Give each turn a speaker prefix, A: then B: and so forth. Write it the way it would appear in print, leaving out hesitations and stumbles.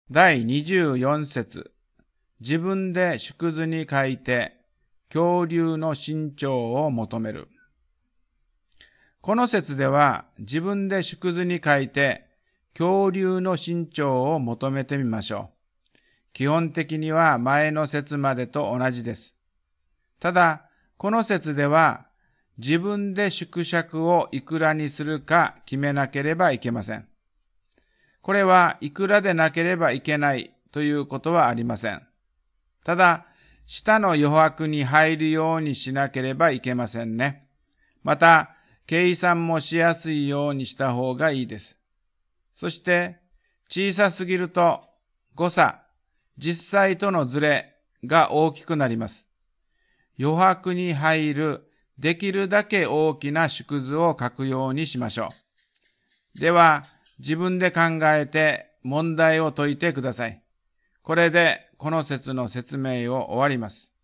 A: 第24節、自分で縮図に書いて、恐竜の身長を求める。この節では、自分で縮図に書いて、恐竜の身長を求めてみましょう。基本的には前の節までと同じです。ただ、この節では、自分で縮尺をいくらにするか決めなければいけません。これはいくらでなければいけないということはありません。ただ、下の余白に入るようにしなければいけませんね。また、計算もしやすいようにした方がいいです。そして、小さすぎると誤差、実際とのズレが大きくなります。余白に入るできるだけ大きな縮図を書くようにしましょう。では、自分で考えて問題を解いてください。これでこの節の説明を終わります。